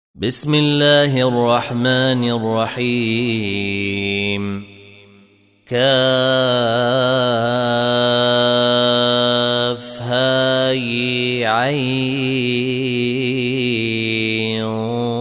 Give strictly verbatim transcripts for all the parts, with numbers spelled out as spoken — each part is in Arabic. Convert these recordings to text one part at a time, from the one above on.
بسم الله الرحمن الرحيم. كاف هاي عين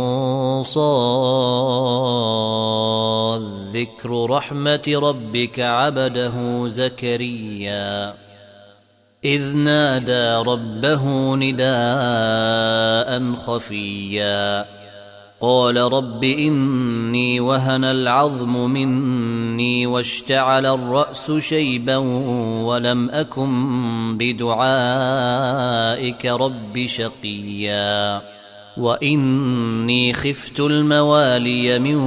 صاد. ذكر رحمة ربك عبده زكريا إذ نادى ربه نداء خفيا قال رب إني وهن العظم مني واشتعل الرأس شيبا ولم أكن بدعائك رب شقيا وإني خفت الموالي من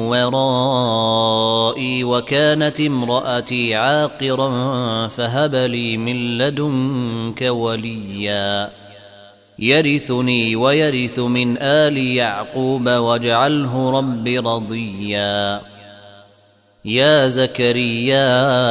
ورائي وكانت امرأتي عاقرا فهب لي من لدنك وليا يرثني ويرث من آل يعقوب واجعله رب رضيا. يا زكريا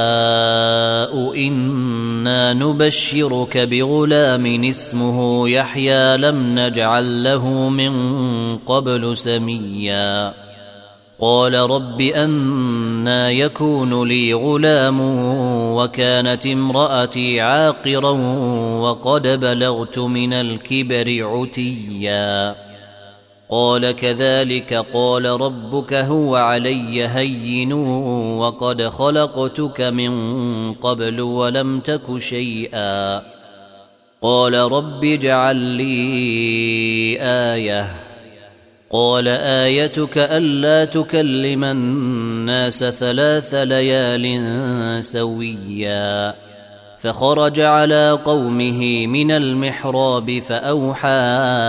إنا نبشرك بغلام اسمه يحيى لم نجعل له من قبل سميا قال رب أنى يكون لي غلام وكانت امرأتي عاقرا وقد بلغت من الكبر عتيا قال كذلك قال ربك هو علي هين وقد خلقتك من قبل ولم تك شيئا قال رب اجعل لي آية قال آيتك ألا تكلم الناس ثلاث ليال سويا فخرج على قومه من المحراب فأوحى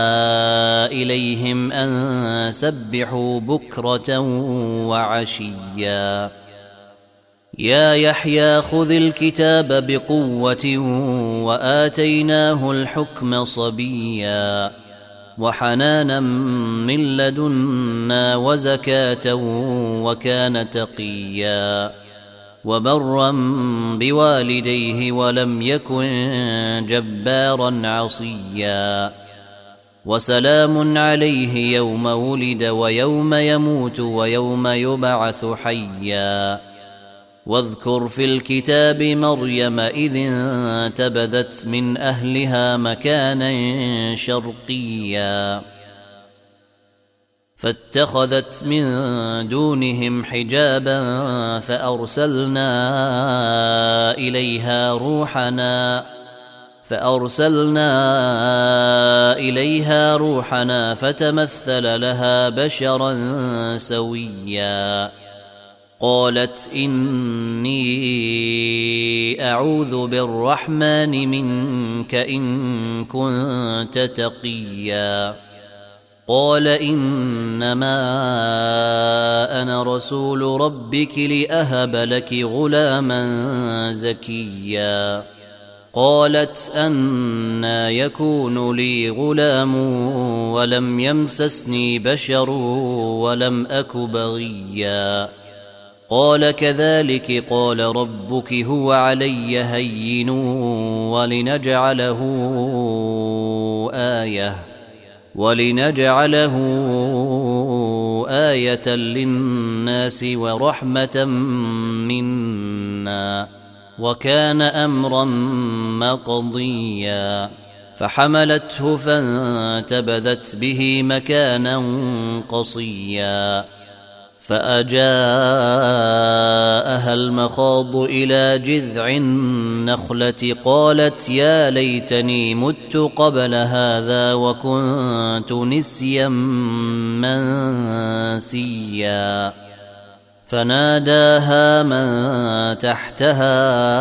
إليهم أن سبحوا بكرة وعشيا يا يحيى خذ الكتاب بقوة وآتيناه الحكم صبيا وحنانا من لدنا وزكاة وكان تقيا وبرا بوالديه ولم يكن جبارا عصيا وسلام عليه يوم ولد ويوم يموت ويوم يبعث حيا واذكر في الكتاب مريم إذ انتبذت من أهلها مكانا شرقيا فاتخذت من دونهم حجابا فأرسلنا إليها روحنا فأرسلنا إليها روحنا فتمثل لها بشرا سويا قالت إني أعوذ بالرحمن منك إن كنت تقيا قال إنما أنا رسول ربك لأهب لك غلاما زكيا قالت أنى يكون لي غلام ولم يمسسني بشر ولم أك بغيا قال كذلك قال ربك هو علي هين ولنجعله آية ولنجعله آية للناس ورحمة منا وكان أمرا مقضيا فحملته فانتبذت به مكانا قصيا فأجاءها المخاض إلى جذع النخلة قالت يا ليتني مت قبل هذا وكنت نسيا منسيا فناداها من تحتها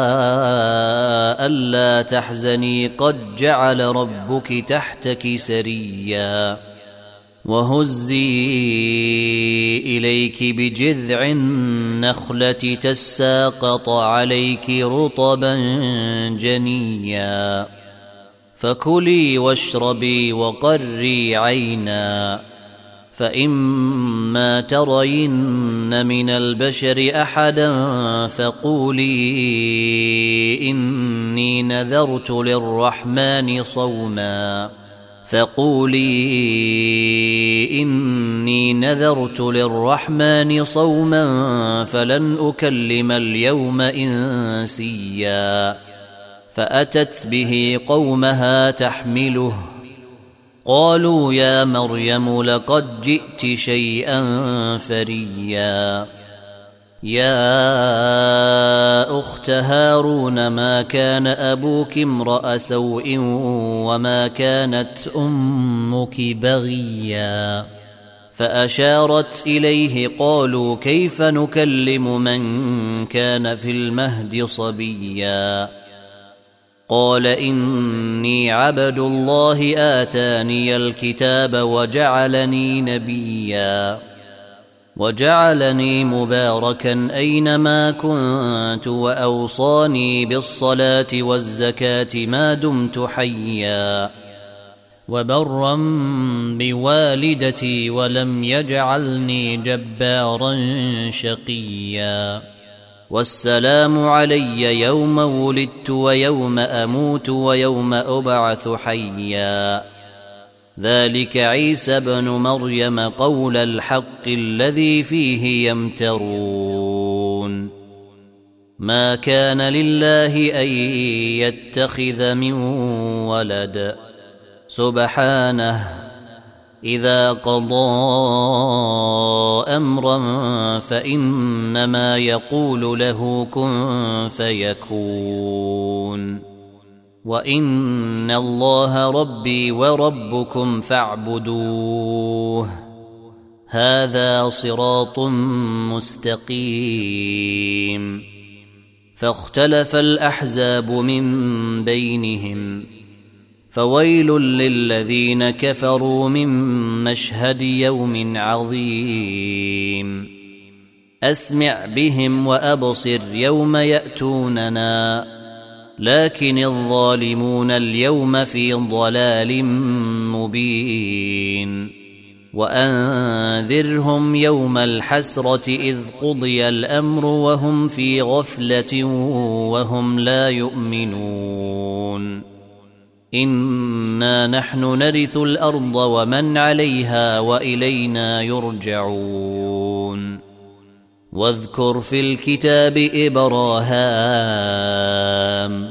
ألا تحزني قد جعل ربك تحتك سريا وهزي إليك بجذع النخلة تساقط عليك رطبا جنيا فكلي واشربي وقري عينا فإما ترين من البشر أحدا فقولي إني نذرت للرحمن صوما فقولي إني نذرت للرحمن صوما فلن أكلم اليوم إنسيا فأتت به قومها تحمله قالوا يا مريم لقد جئت شيئا فريا يا أخت هارون ما كان أبوك امرأ سوء وما كانت أمك بغيا فأشارت إليه قالوا كيف نكلم من كان في المهد صبيا قال إني عبد الله آتاني الكتاب وجعلني نبيا وجعلني مباركا أينما كنت وأوصاني بالصلاة والزكاة ما دمت حيا وبرا بوالدتي ولم يجعلني جبارا شقيا والسلام علي يوم ولدت ويوم أموت ويوم أبعث حيا ذلك عيسى بن مريم قول الحق الذي فيه يمترون ما كان لله أن يتخذ من ولد سبحانه إذا قضى أمرا فإنما يقول له كن فيكون وإن الله ربي وربكم فاعبدوه هذا صراط مستقيم فاختلف الأحزاب من بينهم فويل للذين كفروا من مشهد يوم عظيم أسمع بهم وأبصر يوم يأتوننا لكن الظالمون اليوم في ضلال مبين وأنذرهم يوم الحسرة إذ قضي الأمر وهم في غفلة وهم لا يؤمنون إنا نحن نرث الأرض ومن عليها وإلينا يرجعون واذكر في الكتاب إبراهام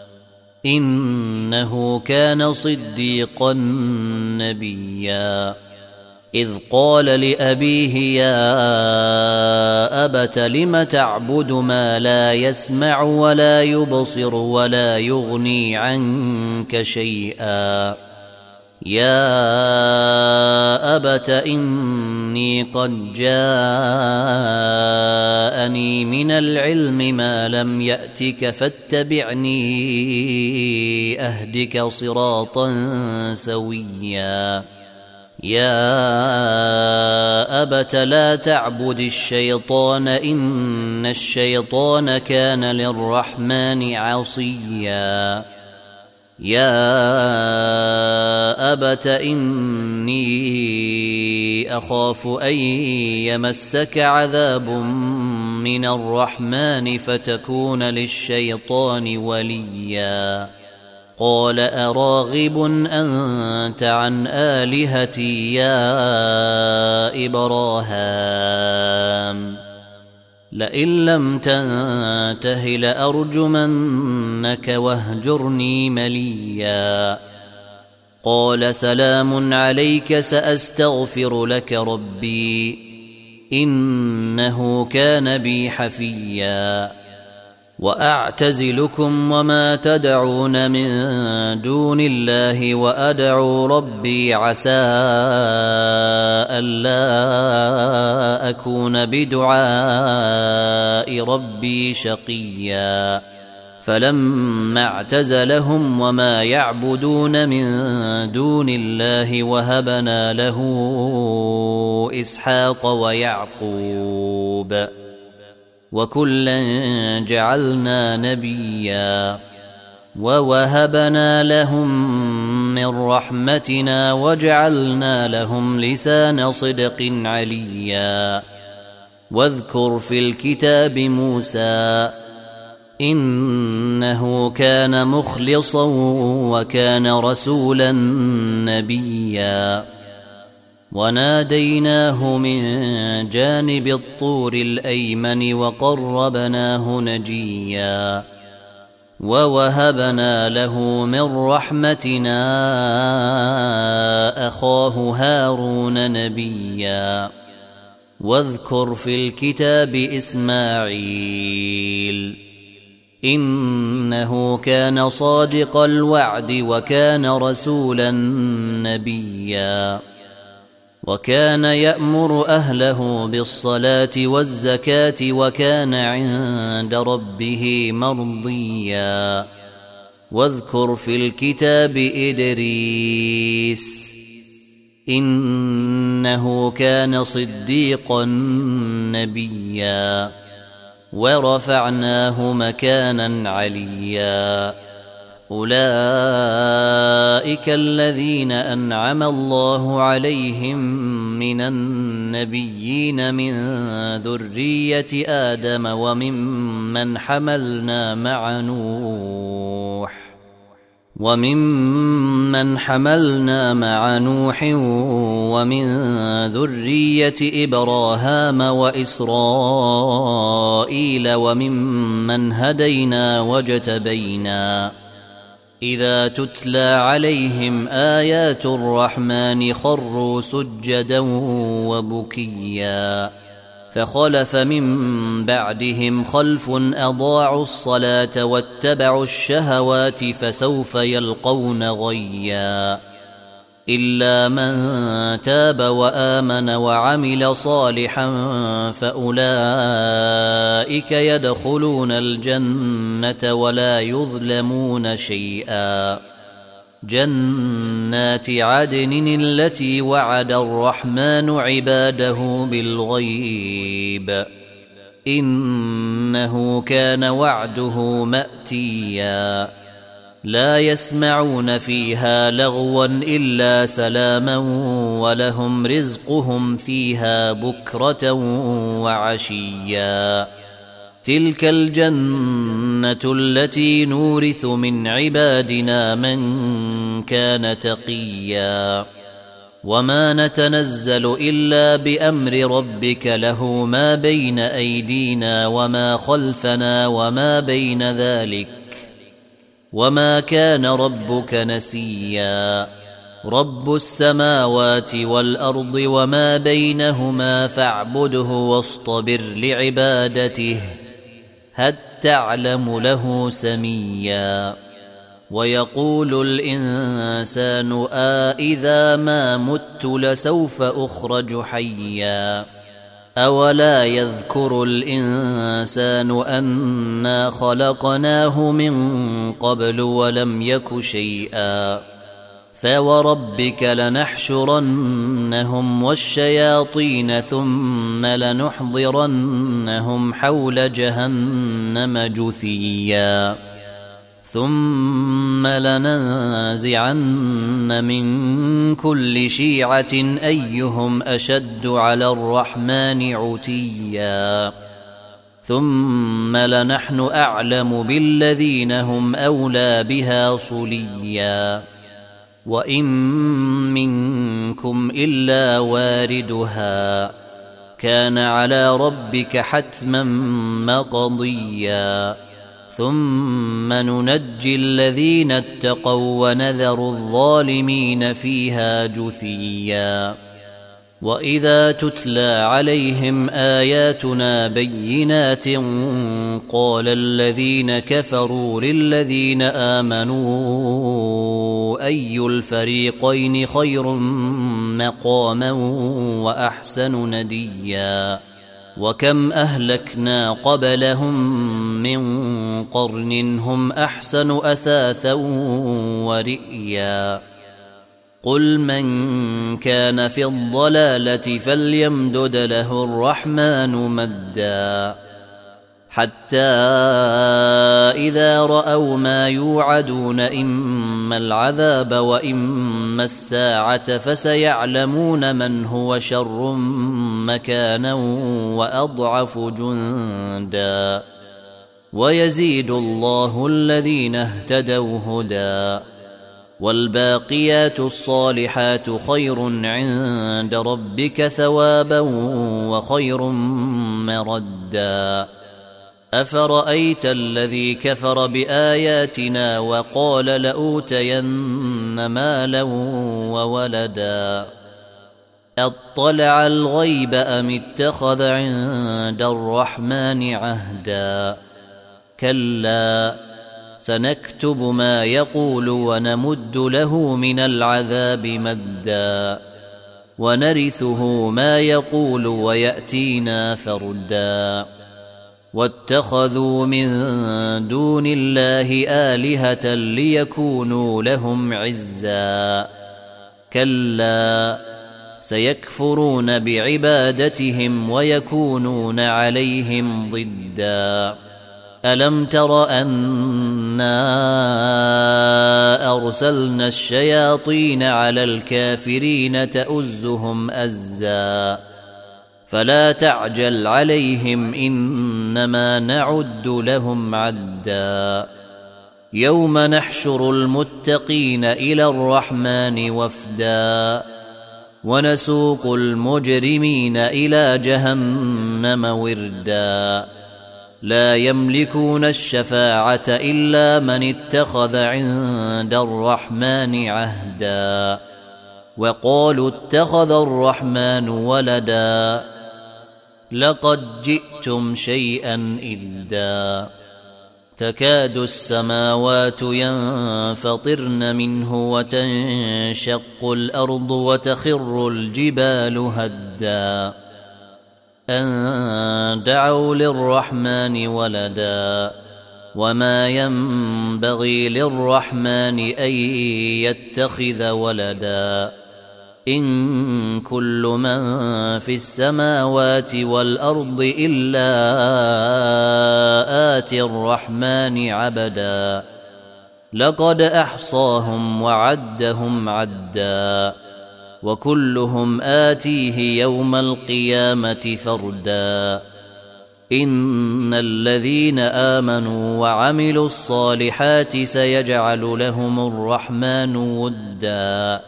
إنه كان صديقا نبيا إذ قال لأبيه يا أبت لم تعبد ما لا يسمع ولا يبصر ولا يغني عنك شيئا يا أبت إني قد جاءني من العلم ما لم يأتك فاتبعني أهدك صراطا سويا يا أبت لا تعبد الشيطان إن الشيطان كان للرحمن عصيا يا أبت إني أخاف أن يمسك عذاب من الرحمن فتكون للشيطان وليا قال أراغب أنت عن آلهتي يا إبراهام لئن لم تنته لأرجمنك واهجرني مليا قال سلام عليك سأستغفر لك ربي إنه كان بي حفيا وأعتزلكم وما تدعون من دون الله وأدعو ربي عسى ألا أكون بدعاء ربي شقيا فلما اعتزلهم وما يعبدون من دون الله وهبنا له إسحاق ويعقوب وكلا جعلنا نبيا ووهبنا لهم من رحمتنا وجعلنا لهم لسان صدق عليا واذكر في الكتاب موسى إنه كان مخلصا وكان رسولا نبيا وناديناه من جانب الطور الأيمن وقربناه نجيا ووهبنا له من رحمتنا أخاه هارون نبيا واذكر في الكتاب إسماعيل إنه كان صادق الوعد وكان رسولا نبيا وكان يأمر أهله بالصلاة والزكاة وكان عند ربه مرضيا واذكر في الكتاب إدريس إنه كان صديقا نبيا ورفعناه مكانا عليا أولئك الذين أنعم الله عليهم من النبيين من ذرية آدم وممن حملنا مع نوح وممن حملنا مع نوح ومن ذرية إبراهام وإسرائيل وممن هدينا واجتبينا إذا تتلى عليهم آيات الرحمن خروا سجدا وبكيا فخلف من بعدهم خلف أضاعوا الصلاة واتبعوا الشهوات فسوف يلقون غيا إلا من تاب وآمن وعمل صالحا فأولئك يدخلون الجنة ولا يظلمون شيئا جنات عدن التي وعد الرحمن عباده بالغيب إنه كان وعده مأتيا لا يسمعون فيها لغوا إلا سلاما ولهم رزقهم فيها بكرة وعشيا تلك الجنة التي نورث من عبادنا من كان تقيا وما نتنزل إلا بأمر ربك له ما بين أيدينا وما خلفنا وما بين ذلك وما كان ربك نسيا رب السماوات والأرض وما بينهما فاعبده واصطبر لعبادته هل تعلم له سميا ويقول الإنسان آئذا ما مت لسوف أخرج حيا أولا يذكر الإنسان أنا خلقناه من قبل ولم يك شيئا فوربك لنحشرنهم والشياطين ثم لنحضرنهم حول جهنم جثيا ثم لننزعن من كل شيعة أيهم أشد على الرحمن عتيا ثم لنحن أعلم بالذين هم أولى بها صليا وإن منكم إلا واردها كان على ربك حتما مقضيا ثم ننجي الذين اتقوا ونذر الظالمين فيها جثيا وإذا تتلى عليهم آياتنا بينات قال الذين كفروا للذين آمنوا أي الفريقين خير مقاما وأحسن نديا وكم أهلكنا قبلهم من قرن هم أحسن أثاثا ورئيا قل من كان في الضلالة فليمدد له الرحمن مدا حتى إذا رأوا ما يوعدون إما العذاب وإما الساعة فسيعلمون من هو شر مكانا وأضعف جندا ويزيد الله الذين اهتدوا هدى. والباقيات الصالحات خير عند ربك ثوابا وخير مردا. أفرأيت الذي كفر بآياتنا وقال لأوتين مالا وولدا أطلع الغيب أم اتخذ عند الرحمن عهدا. كلا سنكتب ما يقول ونمد له من العذاب مدا ونرثه ما يقول ويأتينا فردا. واتخذوا من دون الله آلهة ليكونوا لهم عزا. كلا سيكفرون بعبادتهم ويكونون عليهم ضدا. ألم تر أنا أرسلنا الشياطين على الكافرين تؤزهم أزا. فلا تعجل عليهم إنما نعد لهم عدا. يوم نحشر المتقين إلى الرحمن وفدا ونسوق المجرمين إلى جهنم وردا. لا يملكون الشفاعة إلا من اتخذ عند الرحمن عهدا. وقالوا اتخذ الرحمن ولدا لقد جئتم شيئا إدا. تكاد السماوات ينفطرن منه وتنشق الأرض وتخر الجبال هدا أن دعوا للرحمن ولدا. وما ينبغي للرحمن أن يتخذ ولدا. إن كل من في السماوات والأرض إلا آتي الرحمن عبدا. لقد أحصاهم وعدهم عدا وكلهم آتيه يوم القيامة فردا. إن الذين آمنوا وعملوا الصالحات سيجعل لهم الرحمن ودا.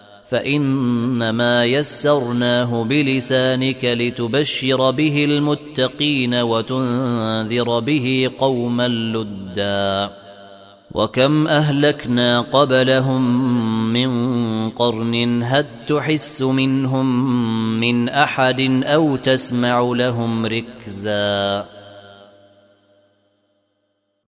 فإنما يسرناه بلسانك لتبشر به المتقين وتنذر به قوما لدا. وكم أهلكنا قبلهم من قرن هل تحس منهم من أحد أو تسمع لهم ركزا.